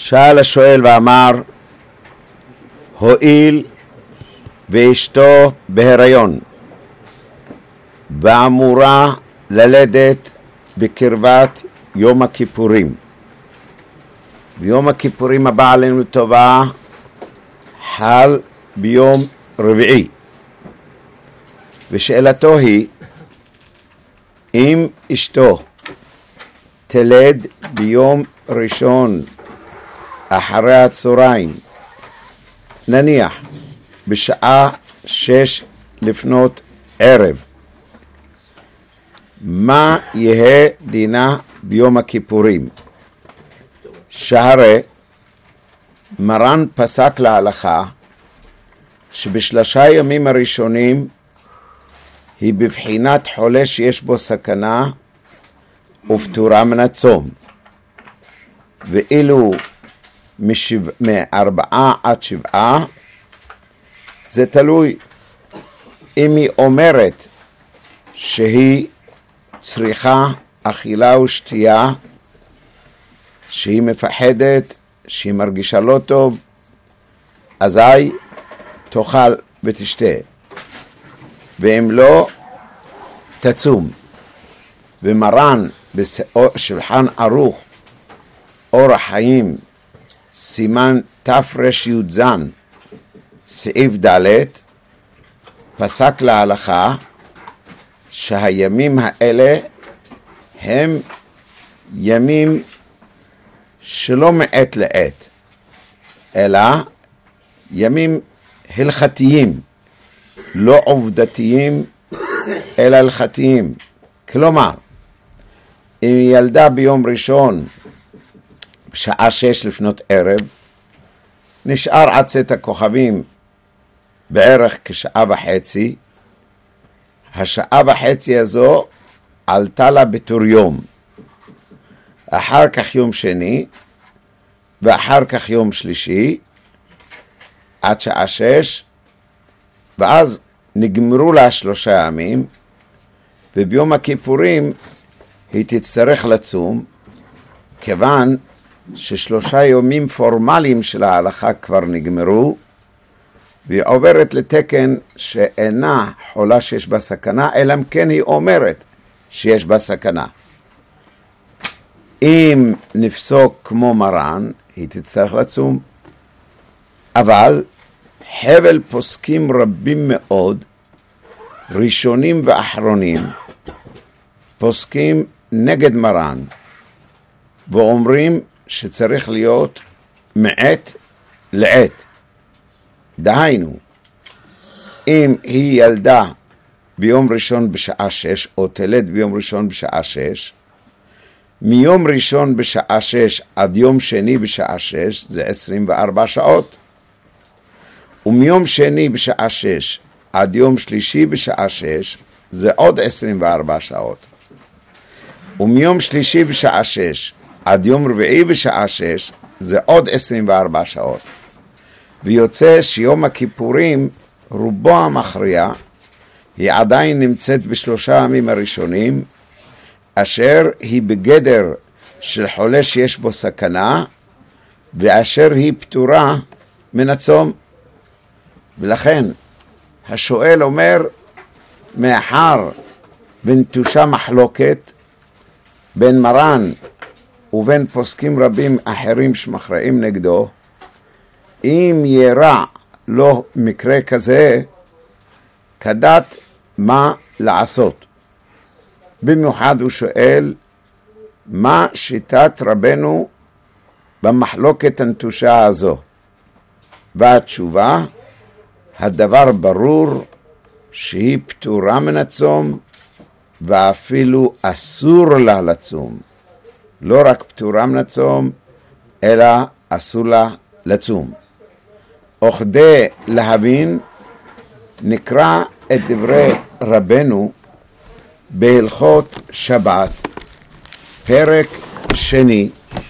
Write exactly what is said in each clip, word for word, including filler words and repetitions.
שאל השואל ואמר, הואיל ואשתו בהיריון ואמורה ללדת בקרבת יום הכיפורים, ויום הכיפורים הבא עלינו טובה חל ביום רביעי, ושאלתו היא, אם אשתו תלד ביום ראשון אחרי הצהריים, נניח בשעה שש לפנות ערב, מה יהיה דינה ביום הכיפורים? שהרי מרן פסק להלכה שבשלושה ימים הראשונים היא בבחינת חולה שיש בו סכנה ופטורה מן הצום, ואילו משבע, מארבעה עד שבעה זה תלוי. אם היא אומרת שהיא צריכה אכילה ושתייה, שהיא מפחדת, שהיא מרגישה לא טוב, אזי תאכל ותשתה, ואם לא תצום. ומרן בשולחן ערוך אורח חיים סימן תר"י"ז סעיף ד' פסק להלכה שהימים האלה הם ימים שלא מעת לעת, אלא ימים הלכתיים, לא עובדתיים אלא הלכתיים. כלומר, אם היא ילדה ביום ראשון בשעה שש לפנות ערב, נשאר עד צאת הכוכבים בערך כשעה וחצי, השעה וחצי הזו עלתה לה בתור יום, אחר כך יום שני, ואחר כך יום שלישי, עד שעה שש, ואז נגמרו לה שלושה ימים, וביום הכיפורים היא תצטרך לצום, כיוון ששלושה יומים פורמליים של ההלכה כבר נגמרו, והיא עוברת לתקן שאינה חולה שיש בה סכנה, אלא אם כן היא אומרת שיש בה סכנה. אם נפסוק כמו מרן, היא תצטרך לצום. אבל חבל פוסקים רבים מאוד, ראשונים ואחרונים, פוסקים נגד מרן, ואומרים שצריך להיות מעת לעת. דהיינו, אם היא ילדה ביום ראשון בשעה שש, או תלד ביום ראשון בשעה שש, מיום ראשון בשעה שש עד יום שני בשעה שש, זה עשרים וארבע שעות. ומיום שני בשעה שש עד יום שלישי בשעה שש, זה עוד עשרים וארבע שעות. ומיום שלישי בשעה שש עד יום רביעי בשעה שש, זה עוד עשרים וארבע שעות. ויוצא שיום הכיפורים, רובו המכריע, היא עדיין נמצאת בשלושה ימים הראשונים, אשר היא בגדר של חולה שיש בו סכנה, ואשר היא פטורה מן הצום. ולכן השואל אומר, מאחר ונטושה מחלוקת בין מרן ובין פוסקים רבים אחרים שמכרעים נגדו, אם ירע לו מקרה כזה, כדעת מה לעשות. במיוחד הוא שואל, מה שיטת רבנו במחלוקת הנטושה הזו? והתשובה, הדבר ברור שהיא פטורה מן הצום, ואפילו אסור לה לצום. לא רק פטורה מן הצום, אלא אסור לה לצום. וכדי להבין, נקרא את דברי רבנו בהלכות שבת, פרק שני.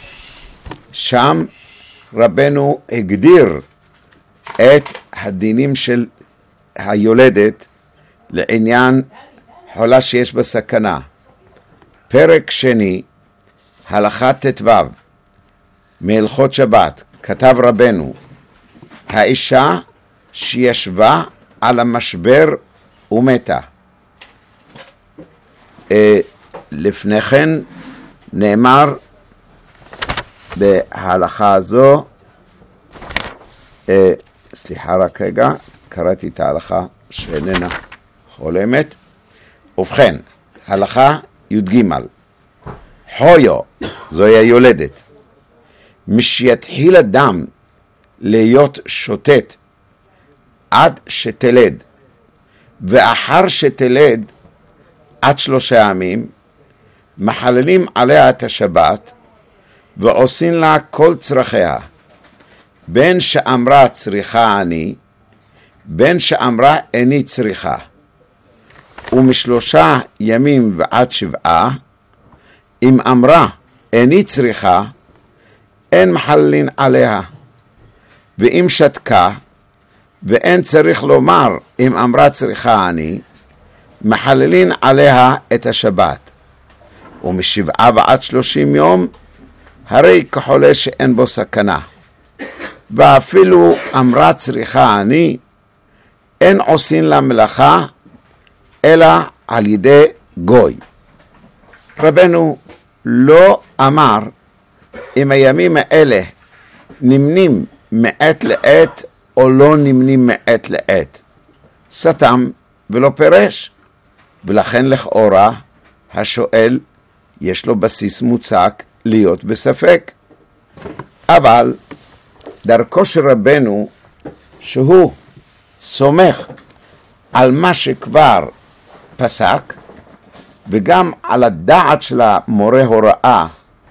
שם רבנו הגדיר את הדינים של היולדת לעניין חולה שיש בה סכנה. פרק שני, הלכה ט"ו, מהלכות שבת, כתב רבנו, האישה שישבה על המשבר ומתה. אה, לפני כן נאמר בהלכה הזו, אה, סליחה רק רגע, קראתי את ההלכה שאיננה חולמת. ובכן, הלכה י"ג, חויו, זוהי היולדת, משיתחיל אדם להיות שוטט עד שתלד, ואחר שתלד עד שלושה ימים, מחללים עליה את השבת, ועושים לה כל צרכיה, בין שאמרה צריכה אני, בין שאמרה איני צריכה, ומשלושה ימים ועד שבעה, אם אמרה איני צריכה, אין מחללים עליה, ואם שתקה, ואין צריך לומר אם אמרה צריכה אני, מחללים עליה את השבת, ומשבעה ועד שלושים יום, הרי כחולה שאין בו סכנה, ואפילו אמרה צריכה אני, אין עושים לה מלאכה, אלא על ידי גוי. רבנו לא אמר אם הימים האלה נמנים מעת לעת או לא נמנים מעת לעת. סתם ולא פרש, ולכן לכאורה השואל יש לו בסיס מוצק להיות בספק. אבל דרכו של רבנו שהוא סומך על מה שכבר פסק, וגם על הדעת של המורה הוראה,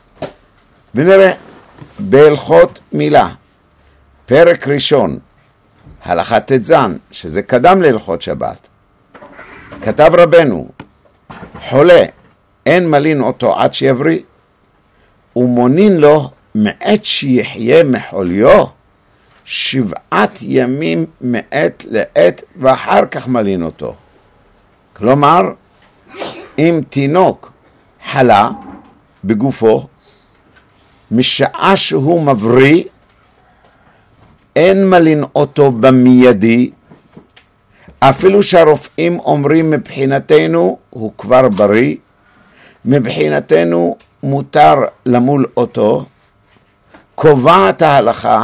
ונראה בהלכות מילה, פרק ראשון, הלכת תזן, שזה קדם להלכות שבת, כתב רבנו, חולה אין מלין אותו עד שיבריא, ומונין לו מעת שיחיה מחוליו, שבעת ימים מעת לעת, ואחר כך מלין אותו. כלומר, אם תינוק חלה בגופו, משעה שהוא מבריא, אין מלין אותו במיידי, אפילו שהרופאים אומרים מבחינתנו הוא כבר בריא, מבחינתנו מותר למול אותו, קובעת ההלכה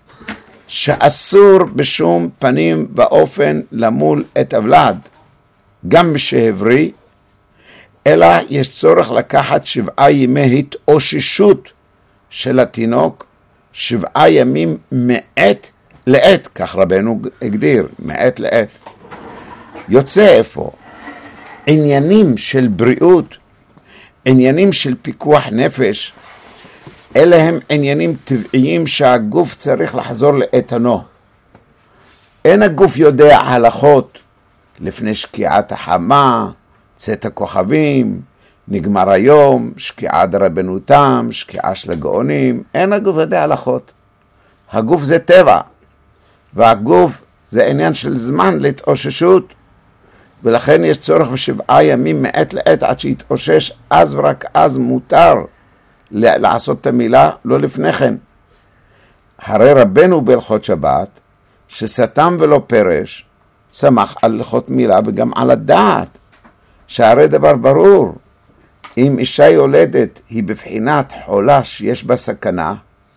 שאסור בשום פנים ואופן למול את הוולד, גם משהבריא, אלא יש צורך לקחת שבעה ימי התאוששות של התינוק, שבעה ימים מעת לעת, כך רבנו הגדיר, מעת לעת. יוצא איפה? עניינים של בריאות, עניינים של פיקוח נפש, אלה הם עניינים טבעיים שהגוף צריך לחזור לאיתנו. אין הגוף יודע הלכות לפני שקיעת החמה, צאת הכוכבים, נגמר היום, שקיעה דרבנותם, שקיעה של הגאונים, אין הגוף יודע הלכות. הגוף זה טבע, והגוף זה עניין של זמן להתאוששות, ולכן יש צורך בשבעה ימים מעת לעת עד שיתאושש, אז ורק אז מותר לעשות את המילה, לא לפני כן. הרי רבנו בהלכות שבת, שסתם ולא פרש, שמח על הלכות מילה וגם על הדעת, שהרי דבר ברור, אם אישה יולדת היא בבחינת חולה שיש בה סכנה,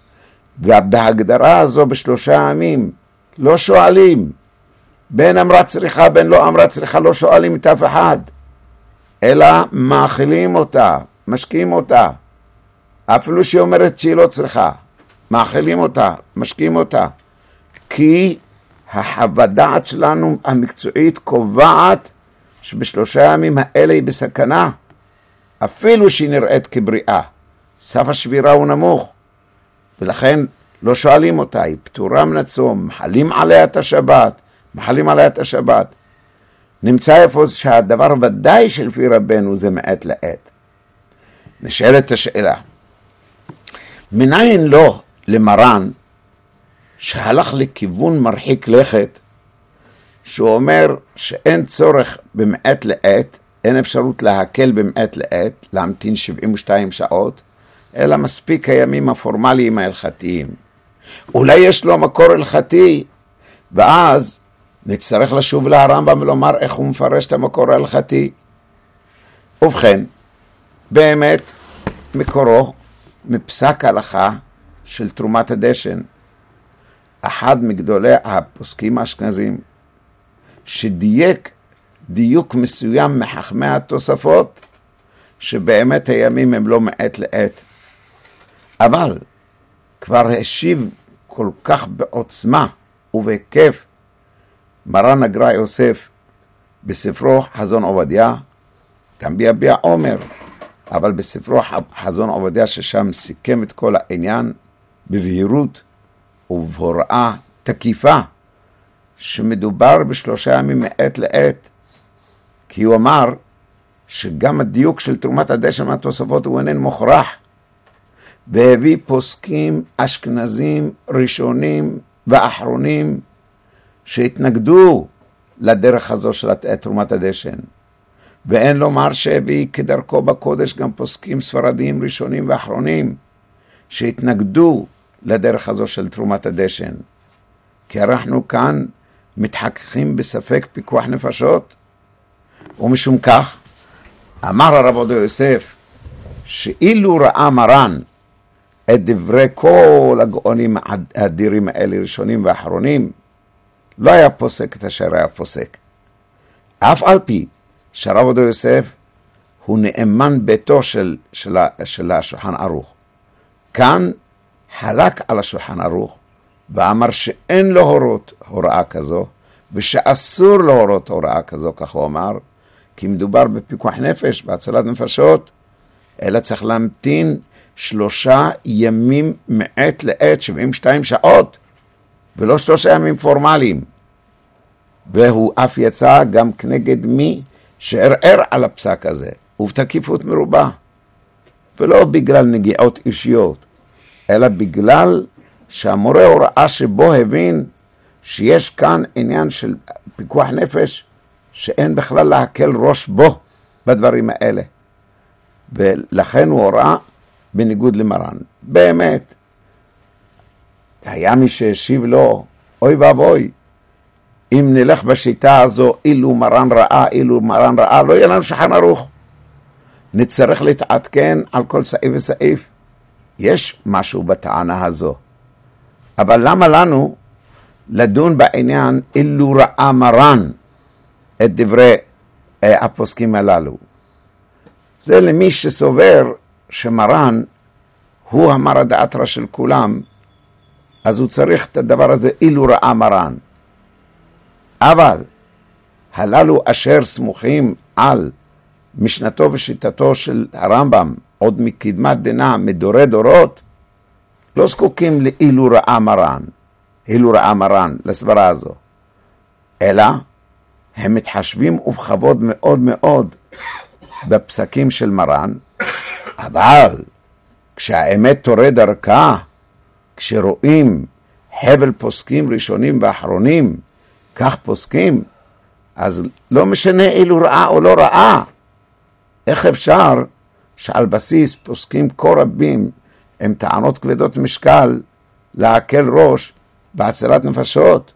ובהגדרה הזו בשלושה ימים לא שואלים, בין אמרה צריכה בין לא אמרה צריכה, לא שואלים את אף אחד, אלא מאכילים אותה, משקיעים אותה, אפילו שהיא אומרת שהיא לא צריכה, מאכילים אותה, משקיעים אותה, כי החוות דעת שלנו המקצועית קובעת שבשלושה ימים האלה היא בסכנה, אפילו שהיא נראית כבריאה, סף השבירה הוא נמוך, ולכן לא שואלים אותה, היא פטורה מן הצום, מחלים עליה את השבת, מחלים עליה את השבת. נמצא איפה שהדבר ודאי שלפי רבנו זה מעת לעת. נשאלת השאלה, מניין לא למרן שהלך לכיוון מרחיק לכת, שהוא אומר שאין צורך במעת לעת, אין אפשרות להקל במעת לעת, להמתין שבעים ושתיים שעות, אלא מספיק הימים הפורמליים ההלכתיים. אולי יש לו מקור הלכתי, ואז נצטרך לשוב לרמב"ם ולומר איך הוא מפרש את המקור ההלכתי. ובכן, באמת מקורו מפסק ההלכה של תרומת הדשן, אחד מגדולי הפוסקים האשכנזים, שדייק דיוק מסוים מחכמי התוספות, שבאמת הימים הם לא מעת לעת. אבל כבר השיב כל כך בעוצמה ובהיקף מרן הגר"א יוסף בספרו חזון עובדיה, גם ביביע עומר, אבל בספרו חזון עובדיה ששם סיכם את כל העניין בבהירות ובהוראה תקיפה, שמדובר בשלושה ימים מעת לעת, כי הוא אמר שגם הדיוק של תרומת הדשן מהתוספות הוא איננו מוכרח, והביא פוסקים אשכנזים ראשונים ואחרונים שהתנגדו לדרך הזו של תרומת הדשן, ואין לומר שהביא כדרכו בקודש גם פוסקים ספרדיים ראשונים ואחרונים שהתנגדו לדרך הזו של תרומת הדשן, כי אנחנו כאן מתחככים בספק פיקוח נפשות. ומשום כך אמר הרב עובדיה יוסף שאילו ראה מרן את דברי כל הגאונים האדירים האלה ראשונים ואחרונים, לא היה פוסק את אשר היה פוסק, אף על פי שהרב עובדיה יוסף הוא נאמן ביתו של, של, של השולחן ערוך. כאן חלק על השולחן ערוך ואמר שאין לו הורות הוראה כזו, ושאסור להורות הוראה כזו, כך הוא אמר, כי מדובר בפיקוח נפש, בהצלת נפשות, אלא צריך להמתין שלושה ימים מעת לעת, שבעים ושתיים שעות, ולא שלושה ימים פורמליים. והוא אף יצא גם כנגד מי שערער על הפסק הזה, ובתקיפות מרובה, ולא בגלל נגיעות אישיות, אלא בגלל שהמורה הוראה שבו הבין שיש כאן עניין של פיקוח נפש, שאין בכלל להקל ראש בו בדברים האלה. ולכן הוא הוראה בניגוד למרן. באמת, היה מי שהשיב לו, אוי ואבוי, אם נלך בשיטה הזו, אילו מרן ראה, אילו מרן ראה, לא יהיה לנו שולחן ערוך. נצטרך להתעדכן על כל סעיף וסעיף. יש משהו בטענה הזו. אבל למה לנו לדון בעניין אילו ראה מרן את דברי אה, הפוסקים הללו? זה למי שסובר שמרן הוא המר הדעתרא של כולם, אז הוא צריך את הדבר הזה אילו ראה מרן. אבל הללו אשר סמוכים על משנתו ושיטתו של הרמב"ם עוד מקדמת דנא מדורי דורות, לא זקוקים לאילו ראה מרן, אילו ראה מרן לסברה הזו, אלא הם מתחשבים ובכבוד מאוד מאוד בפסקים של מרן. אבל כשהאמת תורה דרכה, כשרואים חבל פוסקים ראשונים ואחרונים כך פוסקים, אז לא משנה אילו ראה או לא ראה. איך אפשר שעל בסיס פוסקים כה רבים הם טענות כבדות משקל להקל ראש בהצלת נפשות?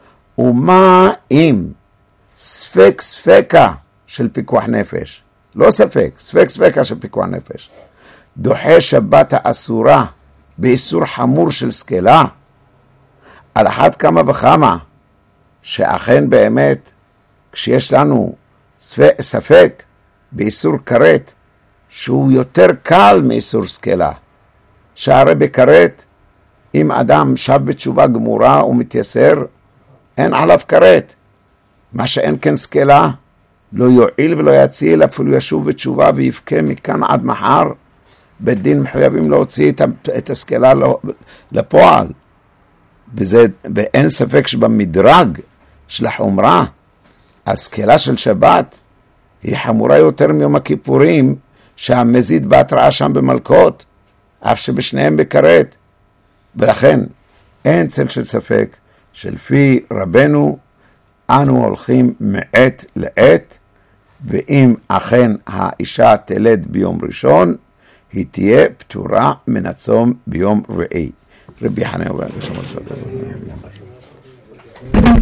ומה אם ספק ספקה של פיקוח נפש, לא ספק, ספק ספקה של פיקוח נפש, דוחה שבת האסורה באיסור חמור של סקלה? על אחת כמה וכמה שאכן באמת כשיש לנו ספק, ספק באיסור כרת שהוא יותר קל מאיסור סקלה, שהרי בכרת אם אדם שב בתשובה גמורה ומתייסר, אין עליו כרת. מה שאין כן סקלה לא יועיל ולא יציל, אפילו ישוב בתשובה ויבכה מכאן עד מחר, בית דין מחויבים להוציא את הסקלה לפועל. וזה, ואין ספק שבמדרג של החומרה הסקלה של שבת היא חמורה יותר מיום הכיפורים, שהמזיד בהתראה שם במלכות, אף שבשניהם בכרת. ולכן אין צל של ספק שלפי רבנו אנו הולכים מעת לעת, ואם אכן האישה תלד ביום ראשון, היא תהיה פטורה מן הצום ביום רביעי. רבי חנינא אומר,